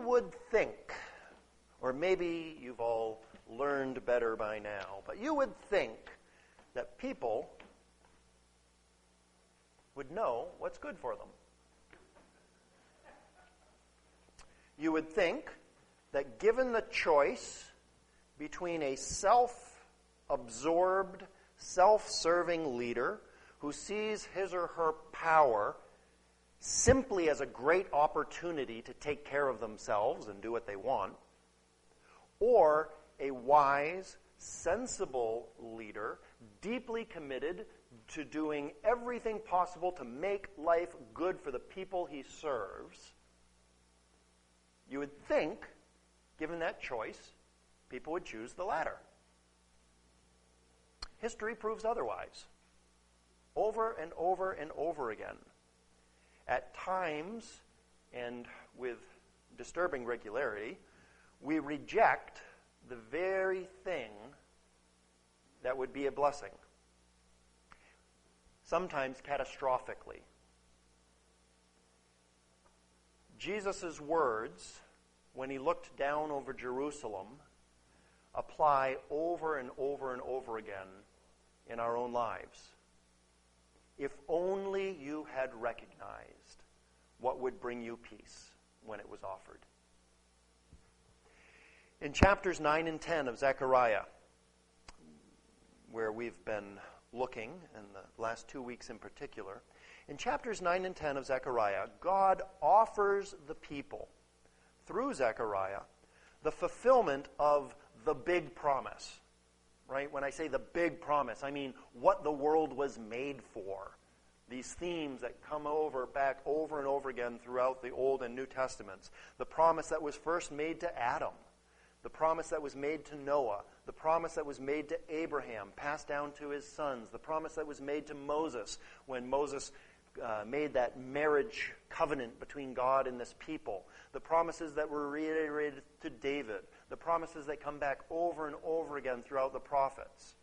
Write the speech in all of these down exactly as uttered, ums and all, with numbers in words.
would think, or maybe you've all learned better by now, but you would think that people would know what's good for them. You would think that given the choice between a self-absorbed, self-serving leader who sees his or her power simply as a great opportunity to take care of themselves and do what they want, or a wise, sensible leader, deeply committed to doing everything possible to make life good for the people he serves, you would think, given that choice, people would choose the latter. History proves otherwise. Over and over and over again. At times, and with disturbing regularity, we reject the very thing that would be a blessing. Sometimes catastrophically. Jesus' words, when he looked down over Jerusalem, apply over and over and over again in our own lives. If only you had recognized what would bring you peace when it was offered. In chapters nine and ten of Zechariah, where we've been looking, in the last two weeks in particular, in chapters nine and ten of Zechariah, God offers the people, through Zechariah, the fulfillment of the big promise. Right? When I say the big promise, I mean what the world was made for. These themes that come over back over and over again throughout the Old and New Testaments. The promise that was first made to Adam. The promise that was made to Noah. The promise that was made to Abraham, passed down to his sons. The promise that was made to Moses when Moses uh, made that marriage covenant between God and this people. The promises that were reiterated to David. The promises that come back over and over again throughout the prophets.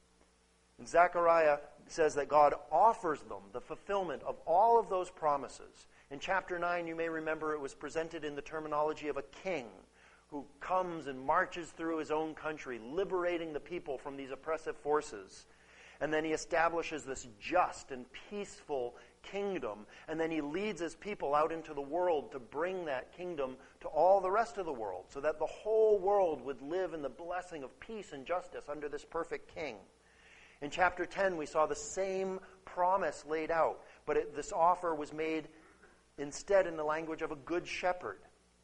And Zechariah says that God offers them the fulfillment of all of those promises. In chapter nine, you may remember it was presented in the terminology of a king who comes and marches through his own country, liberating the people from these oppressive forces. And then he establishes this just and peaceful kingdom, and then he leads his people out into the world to bring that kingdom to all the rest of the world, so that the whole world would live in the blessing of peace and justice under this perfect king. In chapter ten, we saw the same promise laid out, but it, this offer was made instead in the language of a good shepherd.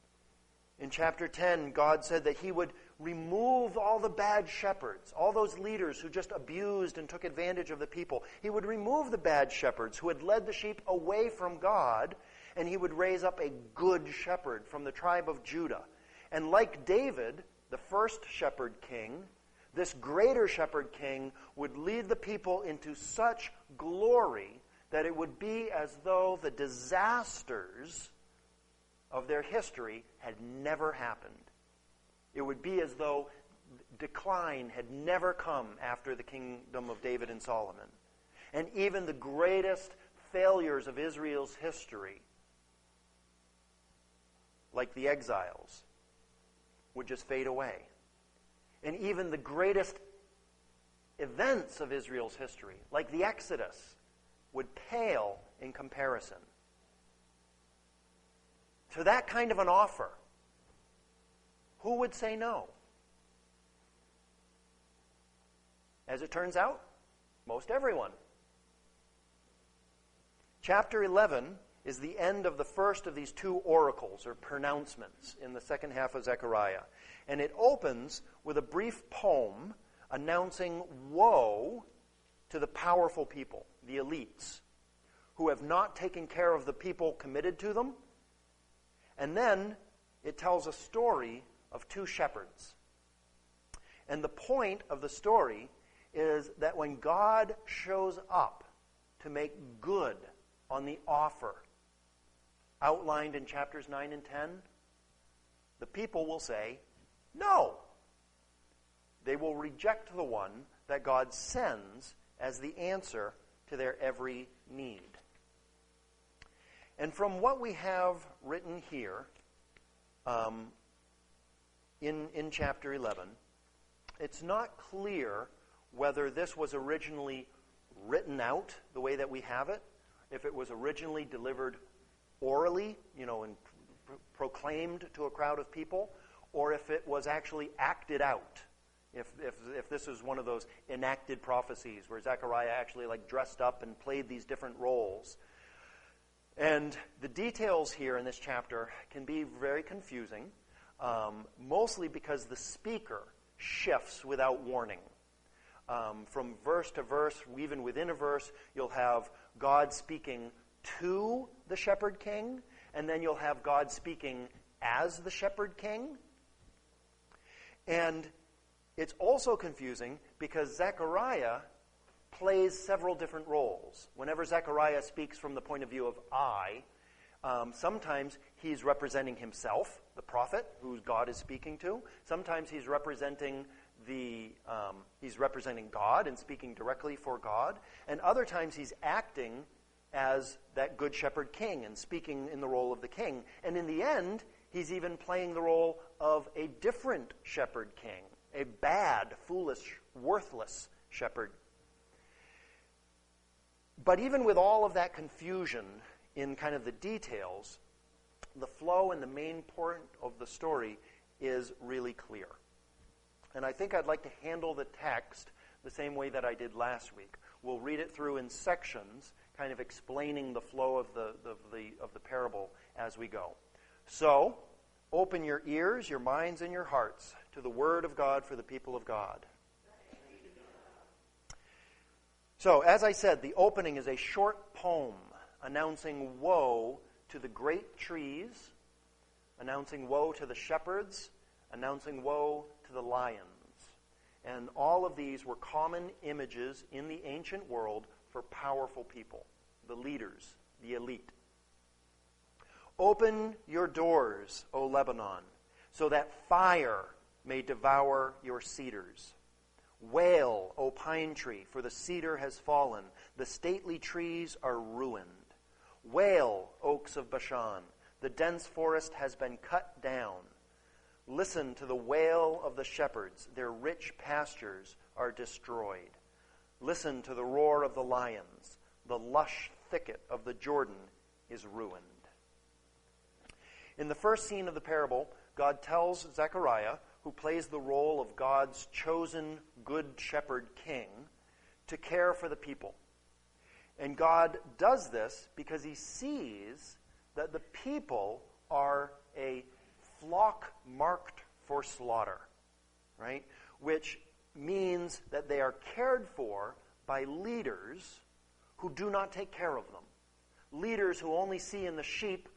In chapter ten, God said that he would remove all the bad shepherds, all those leaders who just abused and took advantage of the people. He would remove the bad shepherds who had led the sheep away from God, and he would raise up a good shepherd from the tribe of Judah. And like David, the first shepherd king, this greater shepherd king would lead the people into such glory that it would be as though the disasters of their history had never happened. It would be as though decline had never come after the kingdom of David and Solomon. And even the greatest failures of Israel's history, like the exiles, would just fade away. And even the greatest events of Israel's history, like the Exodus, would pale in comparison. To that kind of an offer, who would say no? As it turns out, most everyone. Chapter eleven is the end of the first of these two oracles, or pronouncements, in the second half of Zechariah. And it opens with a brief poem announcing woe to the powerful people, the elites, who have not taken care of the people committed to them. And then it tells a story of two shepherds. And the point of the story is that when God shows up to make good on the offer outlined in chapters nine and ten, the people will say, no. They will reject the one that God sends as the answer to their every need. And from what we have written here, um, in, in chapter eleven, it's not clear whether this was originally written out the way that we have it, if it was originally delivered orally, you know, and pr- proclaimed to a crowd of people, or if it was actually acted out. If, if if this is one of those enacted prophecies where Zechariah actually like dressed up and played these different roles. And the details here in this chapter can be very confusing, um, mostly because the speaker shifts without warning. Um, from verse to verse, even within a verse, you'll have God speaking to the shepherd king, and then you'll have God speaking as the shepherd king. And it's also confusing because Zechariah plays several different roles. Whenever Zechariah speaks from the point of view of I, um, sometimes he's representing himself, the prophet, who God is speaking to. Sometimes he's representing the um, he's representing God and speaking directly for God. And other times he's acting as that good shepherd king and speaking in the role of the king. And in the end, he's even playing the role of a different shepherd king, a bad, foolish, worthless shepherd. But even with all of that confusion in kind of the details, the flow and the main point of the story is really clear. And I think I'd like to handle the text the same way that I did last week. We'll read it through in sections, kind of explaining the flow of the, the, the, of the parable as we go. So, open your ears, your minds, and your hearts to the Word of God for the people of God. So, as I said, the opening is a short poem announcing woe to the great trees, announcing woe to the shepherds, announcing woe to the lions. And all of these were common images in the ancient world for powerful people, the leaders, the elite. Open your doors, O Lebanon, so that fire may devour your cedars. Wail, O pine tree, for the cedar has fallen. The stately trees are ruined. Wail, oaks of Bashan, the dense forest has been cut down. Listen to the wail of the shepherds. Their rich pastures are destroyed. Listen to the roar of the lions. The lush thicket of the Jordan is ruined. In the first scene of the parable, God tells Zechariah, who plays the role of God's chosen good shepherd king, to care for the people. And God does this because he sees that the people are a flock marked for slaughter, right? Which means that they are cared for by leaders who do not take care of them. Leaders who only see in the sheep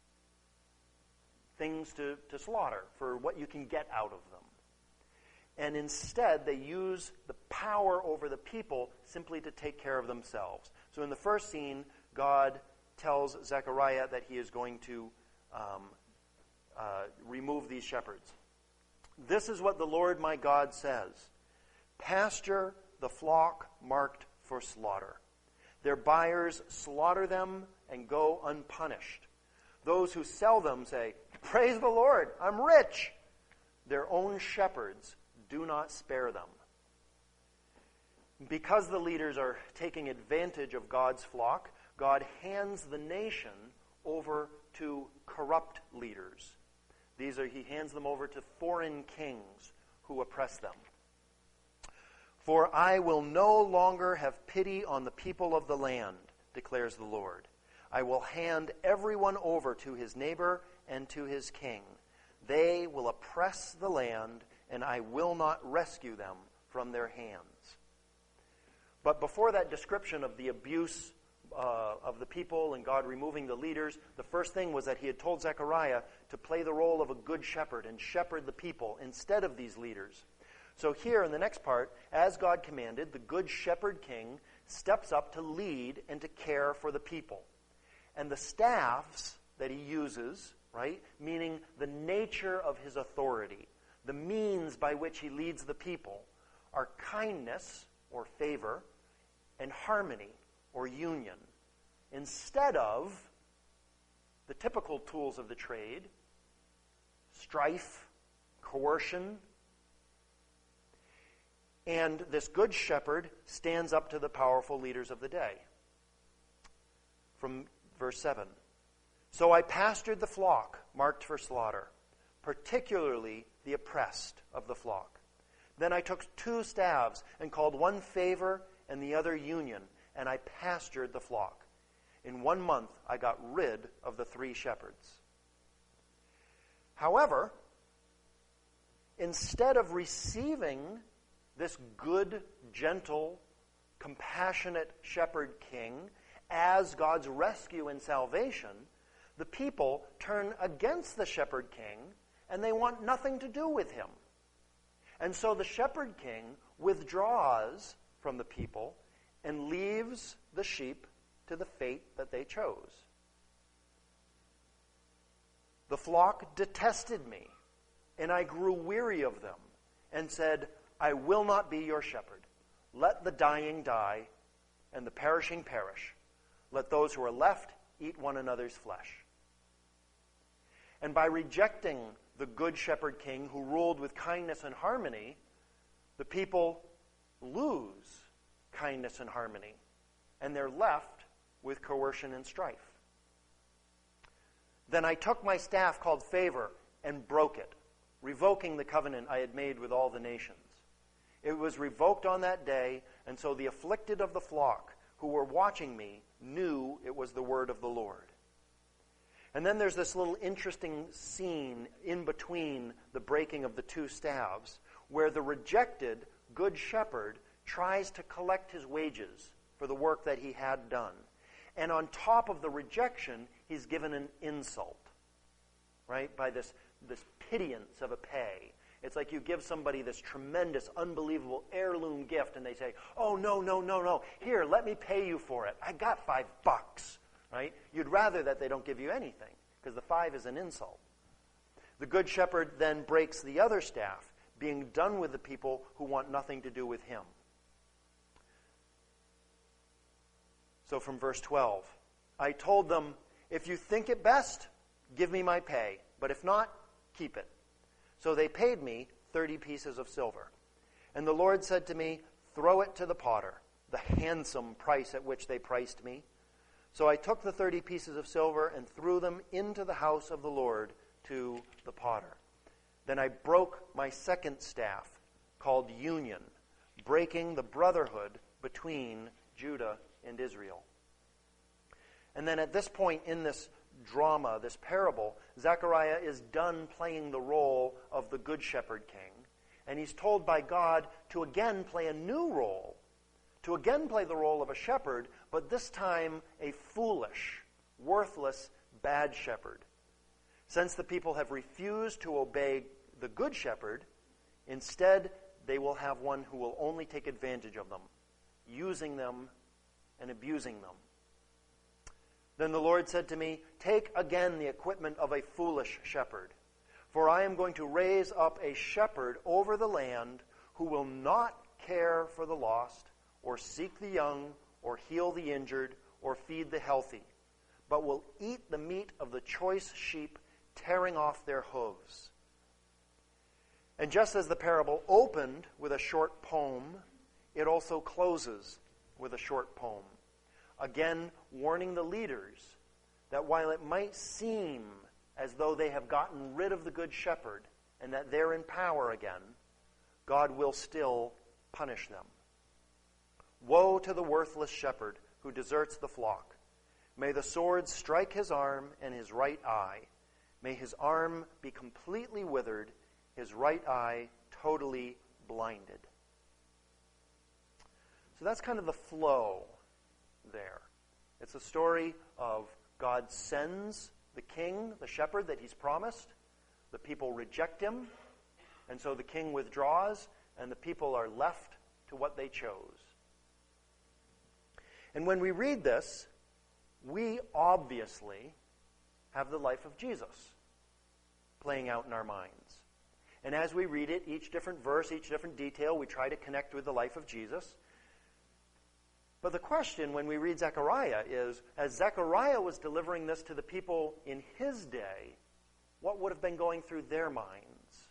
things to, to slaughter for what you can get out of them. And instead, they use the power over the people simply to take care of themselves. So in the first scene, God tells Zechariah that he is going to um, uh, remove these shepherds. This is what the Lord my God says. Pasture the flock marked for slaughter. Their buyers slaughter them and go unpunished. Those who sell them say, "Praise the Lord, I'm rich." Their own shepherds do not spare them. Because the leaders are taking advantage of God's flock, God hands the nation over to corrupt leaders. These are, he hands them over to foreign kings who oppress them. For I will no longer have pity on the people of the land, declares the Lord. I will hand everyone over to his neighbor and to his king. They will oppress the land, and I will not rescue them from their hands. But before that description of the abuse uh, of the people and God removing the leaders, the first thing was that he had told Zechariah to play the role of a good shepherd and shepherd the people instead of these leaders. So here in the next part, as God commanded, the good shepherd king steps up to lead and to care for the people. And the staffs that he uses, right, meaning the nature of his authority, the means by which he leads the people, are kindness or favor and harmony or union, instead of the typical tools of the trade, strife, coercion. And this good shepherd stands up to the powerful leaders of the day. From verse seven. So I pastured the flock marked for slaughter, particularly the oppressed of the flock. Then I took two staves and called one favor and the other union, and I pastured the flock. In one month I got rid of the three shepherds. However, instead of receiving this good, gentle, compassionate shepherd king as God's rescue and salvation, the people turn against the shepherd king and they want nothing to do with him. And so the shepherd king withdraws from the people and leaves the sheep to the fate that they chose. The flock detested me, and I grew weary of them, and said, I will not be your shepherd. Let the dying die, and the perishing perish. Let those who are left eat one another's flesh. And by rejecting the good shepherd king who ruled with kindness and harmony, the people lose kindness and harmony, and they're left with coercion and strife. Then I took my staff called favor and broke it, revoking the covenant I had made with all the nations. It was revoked on that day, and so the afflicted of the flock who were watching me knew it was the word of the Lord. And then there's this little interesting scene in between the breaking of the two staves, where the rejected good shepherd tries to collect his wages for the work that he had done. And on top of the rejection, he's given an insult, right, by this, this pittance of a pay. It's like you give somebody this tremendous, unbelievable heirloom gift, and they say, oh, no, no, no, no, here, let me pay you for it. I got five bucks, right? You'd rather that they don't give you anything, because the five is an insult. The good shepherd then breaks the other staff, being done with the people who want nothing to do with him. So from verse twelve, I told them, if you think it best, give me my pay, but if not, keep it. So they paid me thirty pieces of silver. And the Lord said to me, throw it to the potter, the handsome price at which they priced me. So I took the thirty pieces of silver and threw them into the house of the Lord to the potter. Then I broke my second staff, called union, breaking the brotherhood between Judah and Israel. And then at this point in this drama, this parable, Zechariah is done playing the role of the good shepherd king, and he's told by God to again play a new role, to again play the role of a shepherd, but this time a foolish, worthless, bad shepherd. Since the people have refused to obey the good shepherd, instead they will have one who will only take advantage of them, using them and abusing them. Then the Lord said to me, take again the equipment of a foolish shepherd, for I am going to raise up a shepherd over the land who will not care for the lost, or seek the young, or heal the injured, or feed the healthy, but will eat the meat of the choice sheep, tearing off their hooves. And just as the parable opened with a short poem, it also closes with a short poem, again warning the leaders that while it might seem as though they have gotten rid of the good shepherd and that they're in power again, God will still punish them. Woe to the worthless shepherd who deserts the flock. May the sword strike his arm and his right eye. May his arm be completely withered, his right eye totally blinded. So that's kind of the flow there. It's a story of God sends the king, the shepherd that he's promised. The people reject him, and so the king withdraws, and the people are left to what they chose. And when we read this, we obviously have the life of Jesus playing out in our minds. And as we read it, each different verse, each different detail, we try to connect with the life of Jesus. But the question when we read Zechariah is, as Zechariah was delivering this to the people in his day, what would have been going through their minds?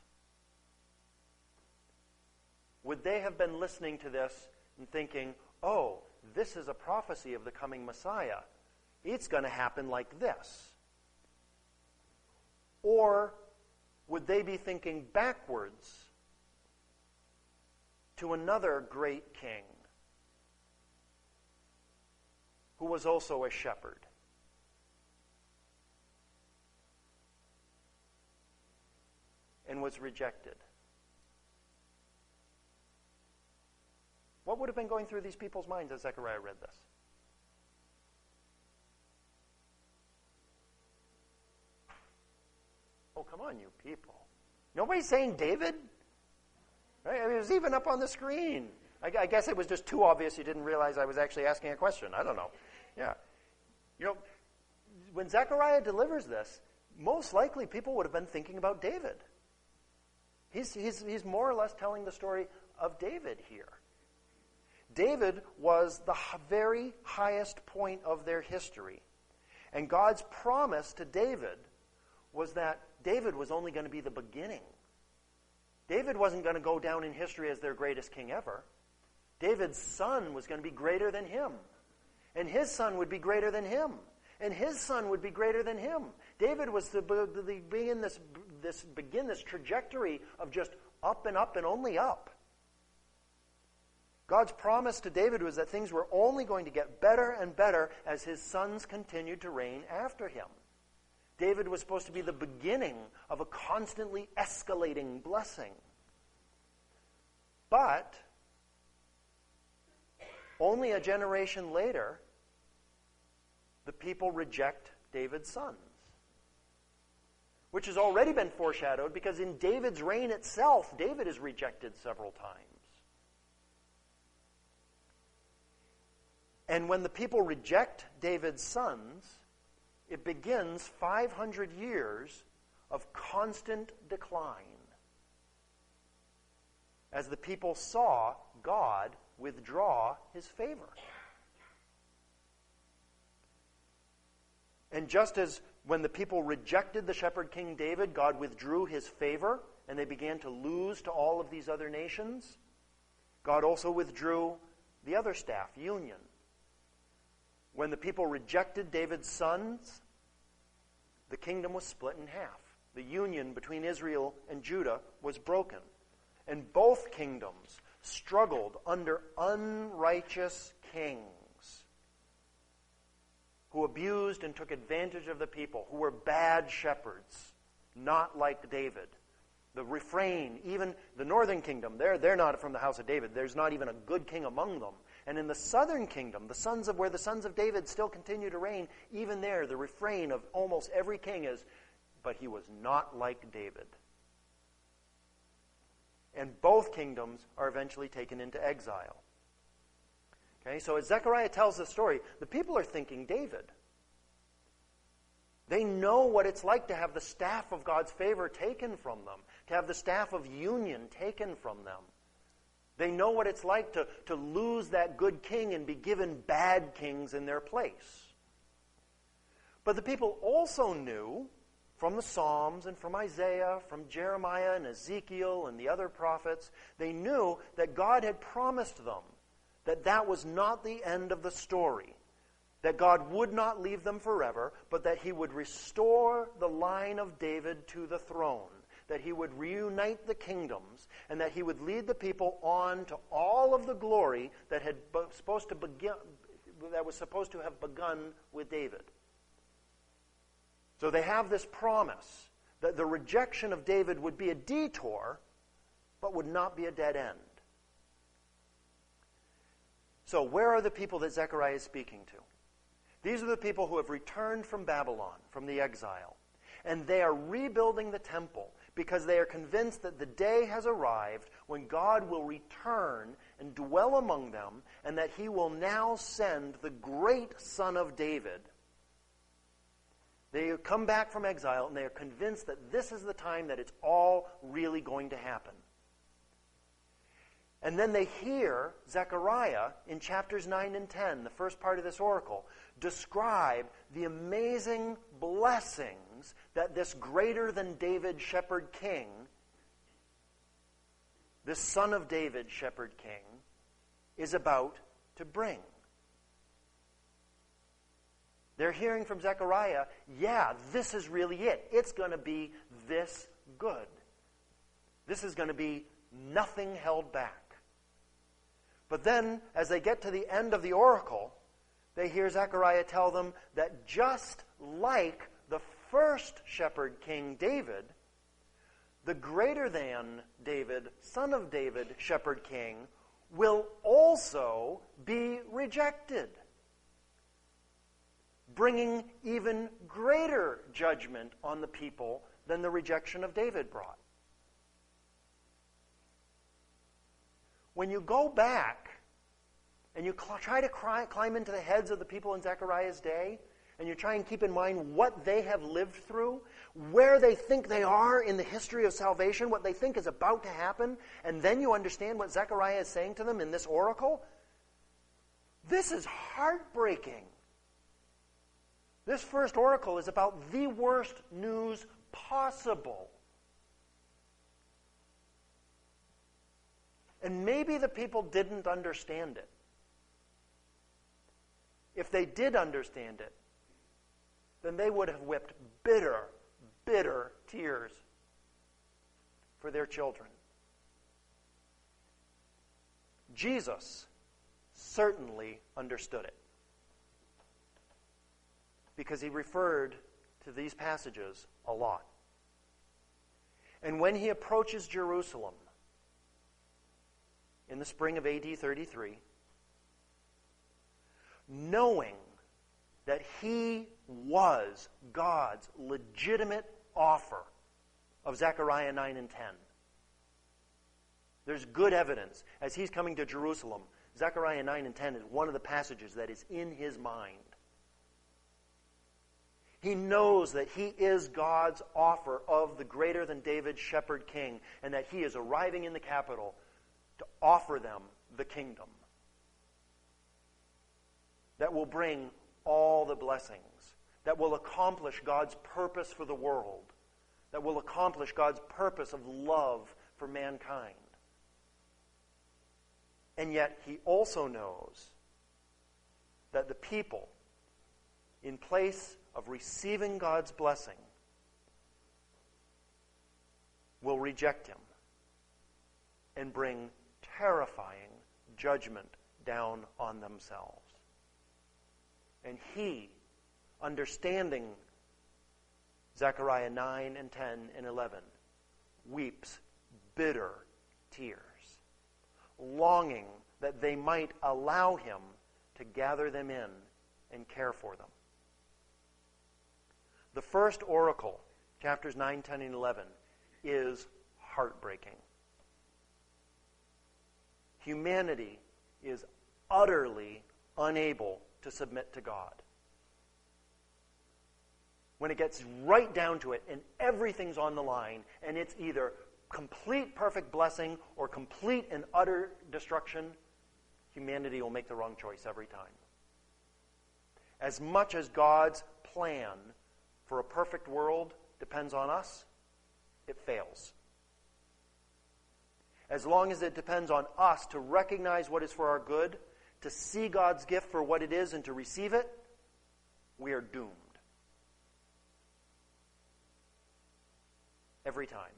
Would they have been listening to this and thinking, oh, this is a prophecy of the coming Messiah. It's going to happen like this. Or would they be thinking backwards to another great king who was also a shepherd? And was rejected? What would have been going through these people's minds as Zechariah read this? Oh, come on, you people. Nobody's saying David? Right? I mean, it was even up on the screen. I, I guess it was just too obvious you didn't realize I was actually asking a question. I don't know. Yeah. You know, when Zechariah delivers this, most likely people would have been thinking about David. He's, he's, he's more or less telling the story of David here. David was the very highest point of their history. And God's promise to David was that David was only going to be the beginning. David wasn't going to go down in history as their greatest king ever. David's son was going to be greater than him. And his son would be greater than him. And his son would be greater than him. David was to begin this, this, begin this trajectory of just up and up and only up. God's promise to David was that things were only going to get better and better as his sons continued to reign after him. David was supposed to be the beginning of a constantly escalating blessing. But only a generation later, the people reject David's sons, which has already been foreshadowed because in David's reign itself, David is rejected several times. And when the people reject David's sons, it begins five hundred years of constant decline as the people saw God withdraw his favor. And just as when the people rejected the shepherd king David, God withdrew his favor and they began to lose to all of these other nations, God also withdrew the other staff, union. When the people rejected David's sons, the kingdom was split in half. The union between Israel and Judah was broken. And both kingdoms struggled under unrighteous kings who abused and took advantage of the people, who were bad shepherds, not like David. The refrain, even the northern kingdom, they're, they're not from the house of David. There's not even a good king among them. And in the southern kingdom, the sons of where the sons of David still continue to reign, even there, the refrain of almost every king is, but he was not like David. And both kingdoms are eventually taken into exile. Okay, so as Zechariah tells the story, the people are thinking David. They know what it's like to have the staff of God's favor taken from them, to have the staff of union taken from them. They know what it's like to, to lose that good king and be given bad kings in their place. But the people also knew from the Psalms and from Isaiah, from Jeremiah and Ezekiel and the other prophets, they knew that God had promised them that that was not the end of the story, that God would not leave them forever, but that he would restore the line of David to the throne, that he would reunite the kingdoms, and that he would lead the people on to all of the glory that had be- supposed to begin, that was supposed to have begun with David. So they have this promise that the rejection of David would be a detour, but would not be a dead end. So where are the people that Zechariah is speaking to? These are the people who have returned from Babylon, from the exile. And they are rebuilding the temple because they are convinced that the day has arrived when God will return and dwell among them, and that he will now send the great Son of David. They have come back from exile, and they are convinced that this is the time that it's all really going to happen. And then they hear Zechariah in chapters nine and ten, the first part of this oracle, describe the amazing blessings things that this greater than David shepherd king, this son of David shepherd king, is about to bring. They're hearing from Zechariah, yeah, this is really it. It's going to be this good. This is going to be nothing held back. But then, as they get to the end of the oracle, they hear Zechariah tell them that just like the first shepherd king David, the greater than David, son of David, shepherd king, will also be rejected, bringing even greater judgment on the people than the rejection of David brought. When you go back and you cl- try to cry, climb into the heads of the people in Zechariah's day, and you try and keep in mind what they have lived through, where they think they are in the history of salvation, what they think is about to happen, and then you understand what Zechariah is saying to them in this oracle, this is heartbreaking. This first oracle is about the worst news possible. And maybe the people didn't understand it. If they did understand it, then they would have wept bitter, bitter tears for their children. Jesus certainly understood it, because he referred to these passages a lot. And when he approaches Jerusalem in the spring of A D thirty-three, knowing that he was God's legitimate offer of Zechariah nine and ten. There's good evidence. As he's coming to Jerusalem, Zechariah nine and ten is one of the passages that is in his mind. He knows that he is God's offer of the greater than David shepherd king, and that he is arriving in the capital to offer them the kingdom that will bring all the blessings, that will accomplish God's purpose for the world, that will accomplish God's purpose of love for mankind. And yet he also knows that the people, in place of receiving God's blessing, will reject him and bring terrifying judgment down on themselves. And he, understanding Zechariah nine and ten and eleven, weeps bitter tears, longing that they might allow him to gather them in and care for them. The first oracle, chapters nine, ten, and eleven, is heartbreaking. Humanity is utterly unable to submit to God. When it gets right down to it and everything's on the line, and it's either complete perfect blessing or complete and utter destruction, humanity will make the wrong choice every time. As much as God's plan for a perfect world depends on us, it fails. As long as it depends on us to recognize what is for our good, to see God's gift for what it is and to receive it, we are doomed. Every time.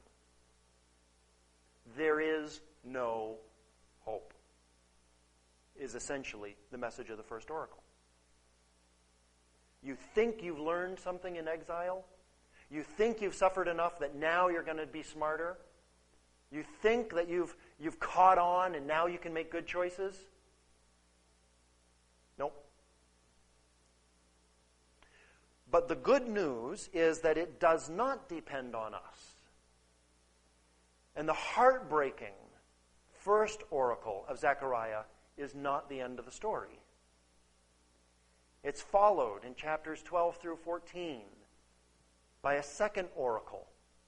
There is no hope, is essentially the message of the first oracle. You think you've learned something in exile? You think you've suffered enough that now you're going to be smarter? You think that you've you've caught on and now you can make good choices? Nope. But the good news is that it does not depend on us. And the heartbreaking first oracle of Zechariah is not the end of the story. It's followed in chapters twelve through fourteen by a second oracle,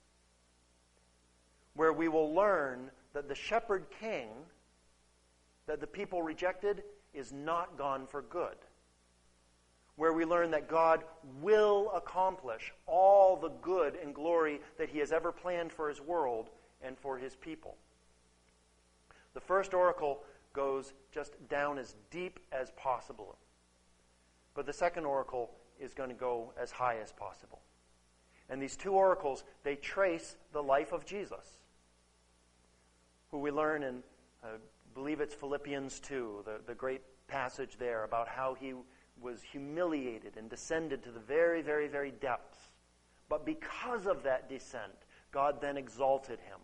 where we will learn that the shepherd king that the people rejected is not gone for good. where we learn that God will accomplish all the good and glory that he has ever planned for his world and for his people. The first oracle goes just down as deep as possible. But the second oracle is going to go as high as possible. And these two oracles, they trace the life of Jesus, who we learn in, I believe it's Philippians two, the, the great passage there about how he was humiliated and descended to the very, very, very depths. But because of that descent, God then exalted him.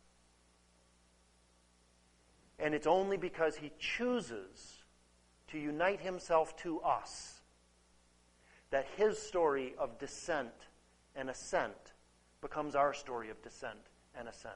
And it's only because he chooses to unite himself to us that his story of descent and ascent becomes our story of descent and ascent.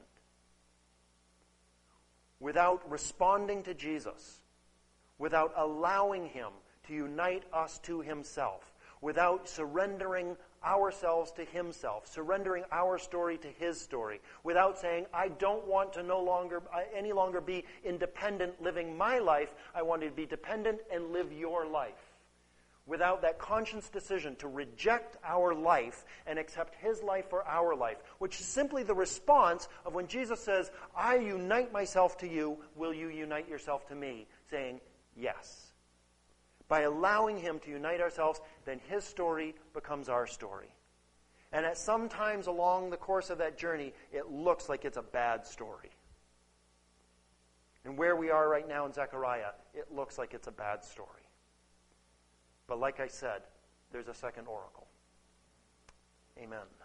Without responding to Jesus, without allowing him to unite us to himself, without surrendering ourselves to himself, surrendering our story to his story, without saying, I don't want to no longer, any longer be independent living my life, I want to be dependent and live your life. Without that conscious decision to reject our life and accept his life for our life, which is simply the response of when Jesus says, I unite myself to you, will you unite yourself to me? Saying, yes. By allowing him to unite ourselves, then his story becomes our story. And at some times along the course of that journey, it looks like it's a bad story. And where we are right now in Zechariah, it looks like it's a bad story. But like I said, there's a second oracle. Amen.